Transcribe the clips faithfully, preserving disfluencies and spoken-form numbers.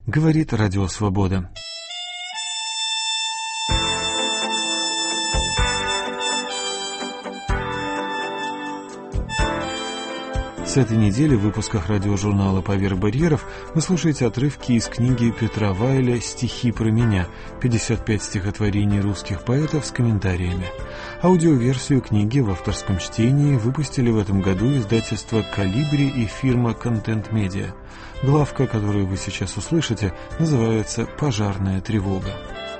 Говорит Радио Свобода. С этой недели в выпусках радиожурнала «Поверх барьеров» вы слушаете отрывки из книги Петра Вайля «Стихи про меня» пятьдесят пять стихотворений русских поэтов с комментариями. Аудиоверсию книги в авторском чтении выпустили в этом году издательство «Калибри» и фирма «Контент Медиа». Главка, которую вы сейчас услышите, называется «Пожарная тревога».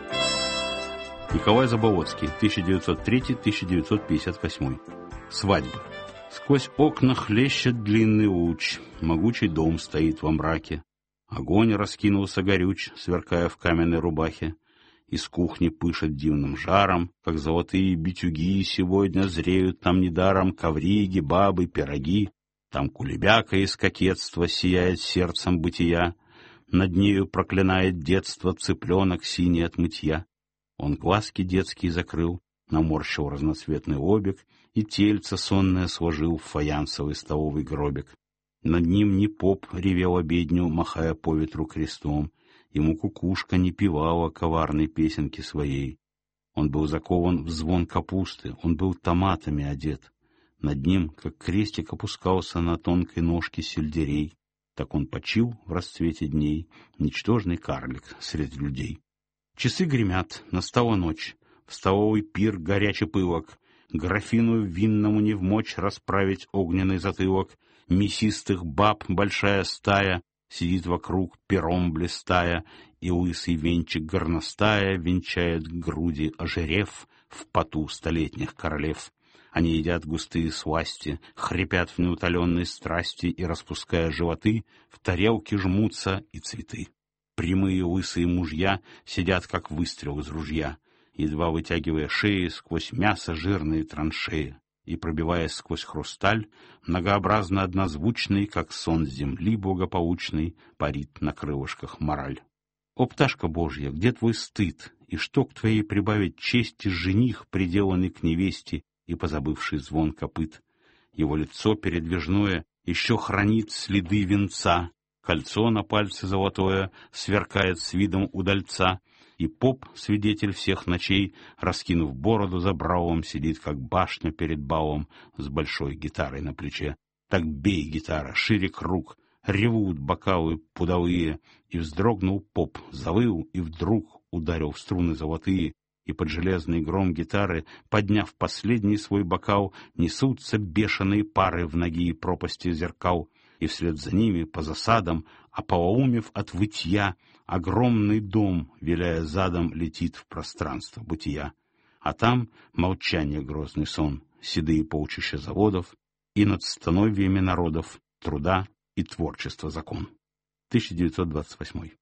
Николай Заболоцкий, тысяча девятьсот третий — тысяча девятьсот пятьдесят восьмой. Свадьба. Сквозь окна хлещет длинный луч, могучий дом стоит во мраке. Огонь раскинулся горюч, сверкая в каменной рубахе. Из кухни пышет дивным жаром, как золотые битюги сегодня зреют там недаром ковриги, бабы, пироги. Там кулебяка из кокетства сияет сердцем бытия, над нею проклинает детство цыпленок синий от мытья. Он глазки детские закрыл, наморщил разноцветный обег и тельце сонное сложил в фаянсовый столовый гробик. Над ним не поп ревел обедню, махая по ветру крестом, ему кукушка не певала коварной песенки своей. Он был закован в звон капусты, он был томатами одет. Над ним, как крестик, опускался на тонкой ножке сельдерей. Так он почил в расцвете дней, ничтожный карлик среди людей. Часы гремят, настала ночь. В столовый пир горячий пылок, графину винному не вмочь расправить огненный затылок. Мясистых баб большая стая сидит вокруг, пером блистая, и лысый венчик горностая венчает груди ожерев в поту столетних королев. Они едят густые сласти, хрипят в неутоленной страсти и, распуская животы, в тарелки жмутся и цветы. Прямые лысые мужья сидят, как выстрел из ружья, едва вытягивая шеи сквозь мясо жирные траншеи и, пробиваясь сквозь хрусталь, многообразно однозвучный, как сон земли благополучный, парит на крылышках мораль. О, пташка Божья, где твой стыд, и что к твоей прибавить чести жених, приделанный к невесте и позабывший звон копыт? Его лицо передвижное еще хранит следы венца, кольцо на пальце золотое сверкает с видом удальца, и поп, свидетель всех ночей, раскинув бороду за бравом, сидит, как башня перед балом, с большой гитарой на плече. Так бей, гитара, шире круг, ревут бокалы пудовые, и вздрогнул поп, завыл, и вдруг ударил в струны золотые, и под железный гром гитары, подняв последний свой бокал, несутся бешеные пары в ноги и пропасти зеркал, и вслед за ними по засадам, ополоумев от вытья, огромный дом, виляя задом, летит в пространство бытия. А там молчание, грозный сон, седые полчища заводов и над становьями народов труда и творчества закон. тысяча девятьсот двадцать восьмой.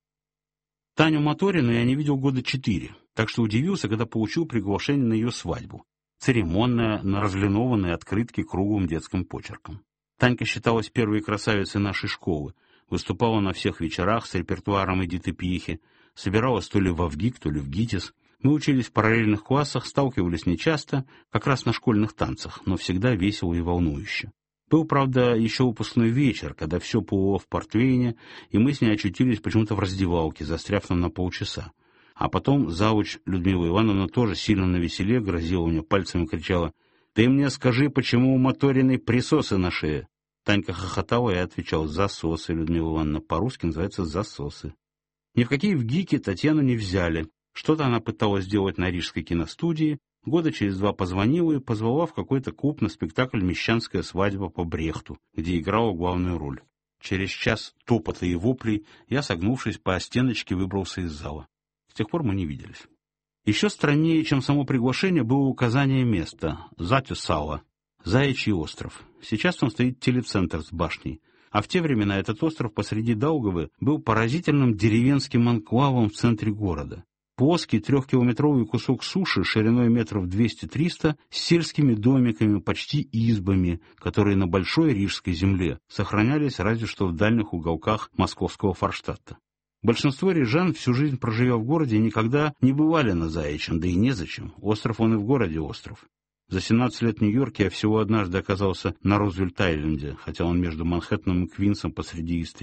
Таню Моторину я не видел года четыре, так что удивился, когда получил приглашение на ее свадьбу. Церемонная, на разлинованной открытке круглым детским почерком. Танька считалась первой красавицей нашей школы, выступала на всех вечерах с репертуаром Эдиты Пьехи, собиралась то ли в ВГИК, то ли в ГИТИС. Мы учились в параллельных классах, сталкивались нечасто, как раз на школьных танцах, но всегда весело и волнующе. Был, правда, еще выпускной вечер, когда все плыло в портвейне, и мы с ней очутились почему-то в раздевалке, застряв там на полчаса. А потом завуч Людмила Ивановна тоже сильно навеселе грозила мне пальцем и кричала: «Ты мне скажи, почему у Моториной присосы на шее?» Танька хохотала и отвечал: «Засосы, Людмила Ивановна, по-русски называется засосы». Ни в какие ВГИКи Татьяну не взяли. Что-то она пыталась сделать на Рижской киностудии, года через два позвонила и позвала в какой-то клуб на спектакль «Мещанская свадьба» по Брехту, где играла главную роль. Через час топота и воплей я, согнувшись по стеночке, выбрался из зала. С тех пор мы не виделись. Еще страннее, чем само приглашение, было указание места — Затю-Сала, Заячий остров. Сейчас там стоит телецентр с башней, а в те времена этот остров посреди Даугавы был поразительным деревенским анклавом в центре города. Плоский трехкилометровый кусок суши шириной метров двести-триста с сельскими домиками, почти избами, которые на большой рижской земле сохранялись разве что в дальних уголках московского Форштадта. Большинство рижан, всю жизнь проживя в городе, никогда не бывали на Заячьем, да и незачем. Остров он и в городе остров. За семнадцать лет в Нью-Йорке я всего однажды оказался на Рузвельт-Айленде, хотя он между Манхэттеном и Квинсом посреди Ист-Ривер.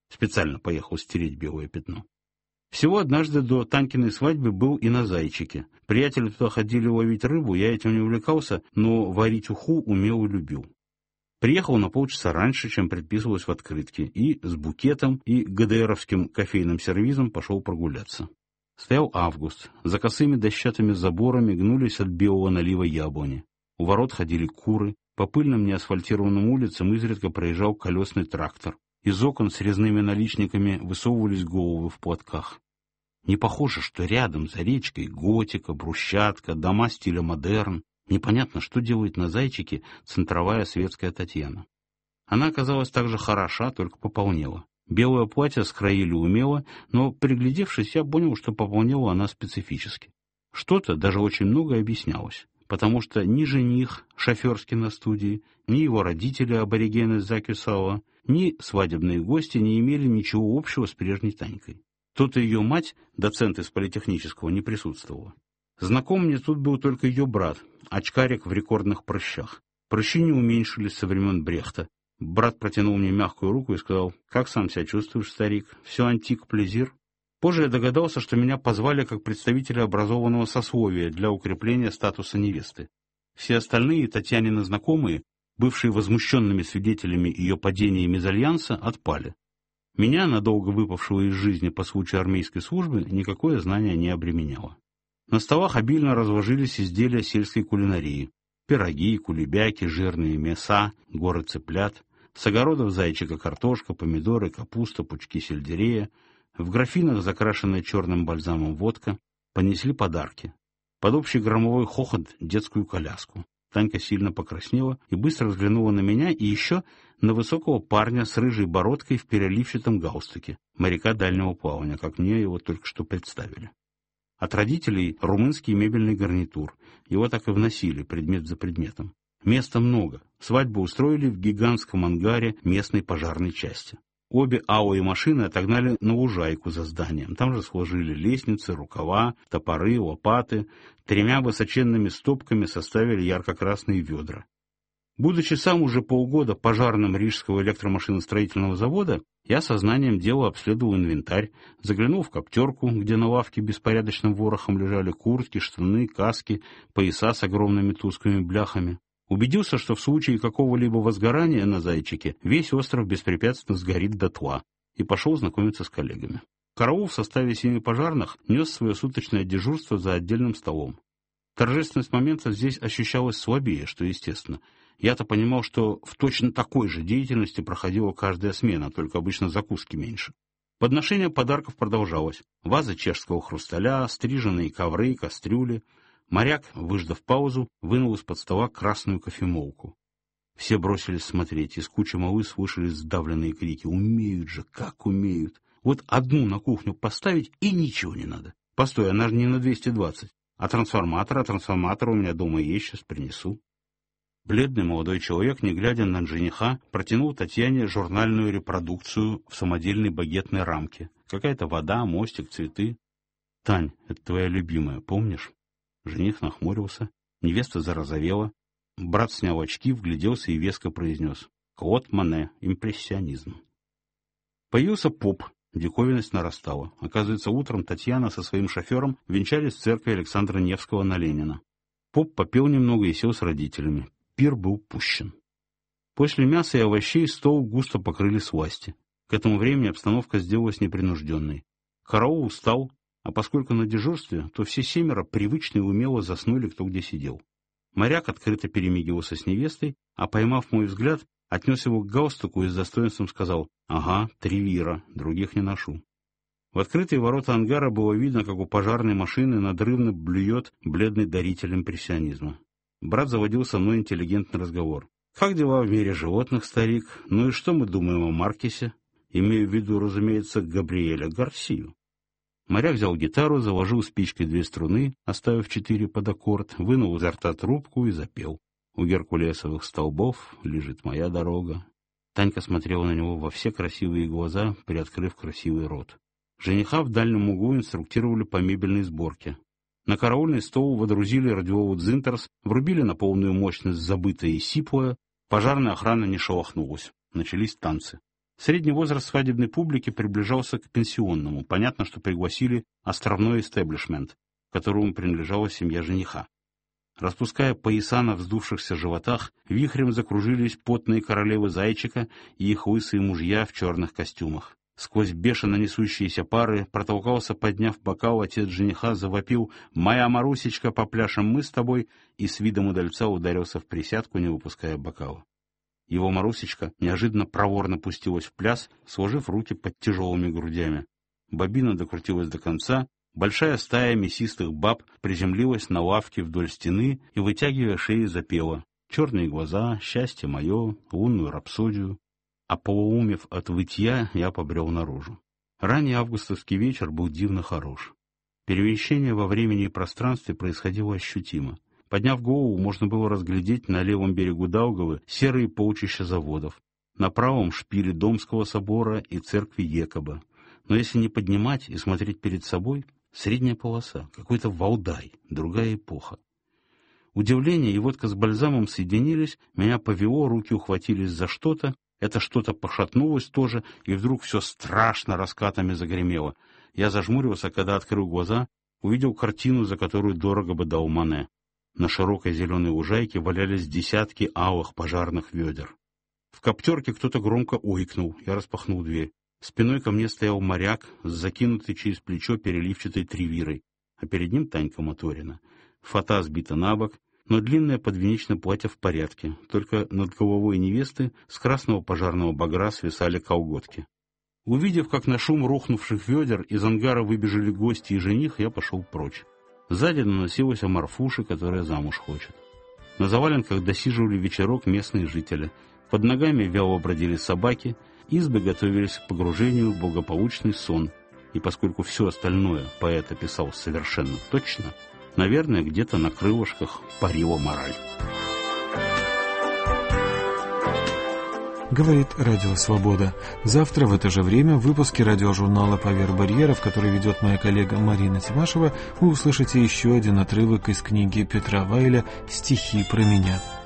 Специально поехал стереть белое пятно. Всего однажды до Танькиной свадьбы был и на Зайчике. Приятели туда ходили ловить рыбу, я этим не увлекался, но варить уху умел и любил. Приехал на полчаса раньше, чем предписывалось в открытке, и с букетом и ГДРовским кофейным сервизом пошел прогуляться. Стоял август, за косыми дощатыми заборами гнулись от белого налива яблони. У ворот ходили куры, по пыльным неасфальтированным улицам изредка проезжал колесный трактор. Из окон с резными наличниками высовывались головы в платках. Не похоже, что рядом, за речкой, готика, брусчатка, дома стиля модерн. Непонятно, что делает на Зайчике центровая светская Татьяна. Она оказалась так же хороша, только пополнела. Белое платье скроили умело, но, приглядевшись, я понял, что пополнела она специфически. Что-то, даже очень многое объяснялось, потому что ни жених, шоферский на студии, ни его родители, аборигены Закюсала, ни свадебные гости не имели ничего общего с прежней Танькой. Тут и ее мать, доцент из политехнического, не присутствовала. Знаком мне тут был только ее брат, очкарик в рекордных прыщах. Прыщи не уменьшились со времен Брехта. Брат протянул мне мягкую руку и сказал: «Как сам себя чувствуешь, старик? Все антик, плезир?» Позже я догадался, что меня позвали как представителя образованного сословия для укрепления статуса невесты. Все остальные Татьянины знакомые, бывшие возмущенными свидетелями ее падения и мезальянса, отпали. Меня, надолго выпавшего из жизни по случаю армейской службы, никакое знание не обременяло. На столах обильно разложились изделия сельской кулинарии. Пироги, кулебяки, жирные мяса, горы цыплят. С огородов Зайчика картошка, помидоры, капуста, пучки сельдерея. В графинах, закрашенная черным бальзамом водка, понесли подарки. Под общий громовой хохот детскую коляску. Танька сильно покраснела и быстро взглянула на меня и еще на высокого парня с рыжей бородкой в переливчатом галстуке, моряка дальнего плавания, как мне его только что представили. От родителей румынский мебельный гарнитур. Его так и вносили, предмет за предметом. Места много. Свадьбу устроили в гигантском ангаре местной пожарной части. Обе АО и машины отогнали на лужайку за зданием. Там же сложили лестницы, рукава, топоры, лопаты. Тремя высоченными стопками составили ярко-красные ведра. Будучи сам уже полгода пожарным Рижского электромашиностроительного завода, я сознанием дела обследовал инвентарь, заглянул в коптерку, где на лавке беспорядочным ворохом лежали куртки, штаны, каски, пояса с огромными тусклыми бляхами. Убедился, что в случае какого-либо возгорания на Зайчике весь остров беспрепятственно сгорит дотла, и пошел знакомиться с коллегами. Караул в составе семи пожарных нес свое суточное дежурство за отдельным столом. Торжественность момента здесь ощущалась слабее, что естественно. Я-то понимал, что в точно такой же деятельности проходила каждая смена, только обычно закуски меньше. Подношение подарков продолжалось. Вазы чешского хрусталя, стриженные ковры, кастрюли. Моряк, выждав паузу, вынул из-под стола красную кофемолку. Все бросились смотреть, из кучи малы слышались сдавленные крики. Умеют же, как умеют. Вот одну на кухню поставить, и ничего не надо. Постой, она же не на двести двадцать. А трансформатор, а трансформатор у меня дома есть, сейчас принесу. Бледный молодой человек, не глядя на жениха, протянул Татьяне журнальную репродукцию в самодельной багетной рамке. Какая-то вода, мостик, цветы. «Тань, это твоя любимая, помнишь?» Жених нахмурился, невеста зарозовела. Брат снял очки, вгляделся и веско произнес: «Клод Моне, импрессионизм». Появился поп, диковинность нарастала. Оказывается, утром Татьяна со своим шофером венчались в церкви Александра Невского на Ленина. Поп попел немного и сел с родителями. Пир был пущен. После мяса и овощей стол густо покрыли сласти. К этому времени обстановка сделалась непринужденной. Караул устал, а поскольку на дежурстве, то все семеро привычно и умело заснули, кто где сидел. Моряк открыто перемигивался с невестой, а, поймав мой взгляд, отнес его к галстуку и с достоинством сказал: «Ага, три вира, других не ношу». В открытые ворота ангара было видно, как у пожарной машины надрывно блюет бледный даритель импрессионизма. Брат заводил со мной интеллигентный разговор. «Как дела в мире животных, старик? Ну и что мы думаем о Маркесе?» Имею в виду, разумеется, Габриэля Гарсию. Моряк взял гитару, заложил спичкой две струны, оставив четыре под аккорд, вынул изо рта трубку и запел. «У геркулесовых столбов лежит моя дорога». Танька смотрела на него во все красивые глаза, приоткрыв красивый рот. Жениха в дальнем углу инструктировали по мебельной сборке. На караульный стол водрузили радиовод «Зинтерс», врубили на полную мощность забытое и сиплое. Пожарная охрана не шелохнулась. Начались танцы. Средний возраст свадебной публики приближался к пенсионному. Понятно, что пригласили островной истеблишмент, которому принадлежала семья жениха. Распуская пояса на вздувшихся животах, вихрем закружились потные королевы зайчика и их лысые мужья в черных костюмах. Сквозь бешено несущиеся пары протолкался, подняв бокал, отец жениха, завопил: «Моя Марусечка, попляшем мы с тобой», и с видом удальца ударился в присядку, не выпуская бокала. Его Марусечка неожиданно проворно пустилась в пляс, сложив руки под тяжелыми грудями. Бобина докрутилась до конца. Большая стая мясистых баб приземлилась на лавке вдоль стены и, вытягивая шеи, запела: «Черные глаза, счастье мое, лунную рапсодию». А полуумев от вытья, я побрел наружу. Ранний августовский вечер был дивно хорош. Перемещение во времени и пространстве происходило ощутимо. Подняв голову, можно было разглядеть на левом берегу Даугавы серые полчища заводов, на правом шпили Домского собора и церкви Екоба. Но если не поднимать и смотреть перед собой, средняя полоса, какой-то Валдай, другая эпоха. Удивление и водка с бальзамом соединились, меня повело, руки ухватились за что-то, это что-то пошатнулось тоже, и вдруг все страшно раскатами загремело. Я зажмурился, когда открыл глаза, увидел картину, за которую дорого бы дал Мане. На широкой зеленой лужайке валялись десятки алых пожарных ведер. В коптерке кто-то громко ойкнул, я распахнул дверь. Спиной ко мне стоял моряк с закинутой через плечо переливчатой тривирой, а перед ним Танька Моторина. Фата сбита на бок, но длинное подвенечное платье в порядке, только над головой невесты с красного пожарного багра свисали колготки. Увидев, как на шум рухнувших ведер из ангара выбежали гости и жених, я пошел прочь. Сзади наносилась о Марфуше, которая замуж хочет. На заваленках досиживали вечерок местные жители. Под ногами вяло бродили собаки, избы готовились к погружению в благополучный сон. И поскольку все остальное поэт описал совершенно точно, наверное, где-то на крылышках парила мораль. Говорит Радио Свобода. Завтра в это же время в выпуске радиожурнала «Поверх барьеров», который ведет моя коллега Марина Тимашева, вы услышите еще один отрывок из книги Петра Вайля «Стихи про меня».